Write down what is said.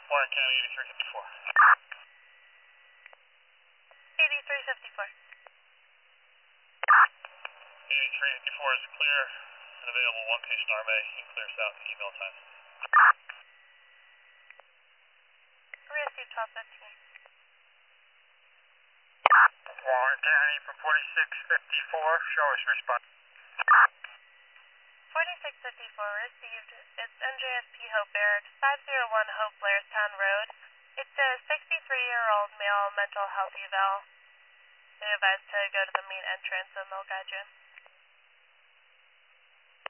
Warren County 8354. 8354. 8354 is clear and available. One patient RMA in clear south email time. Received 1215. Warren County from 4654, show us response. 4654 received. It's NJSP Hope Barracks, 501 Hope Blairstown Road. It's a 63-year-old male mental health eval. They advised to go to the main entrance and they'll guide you.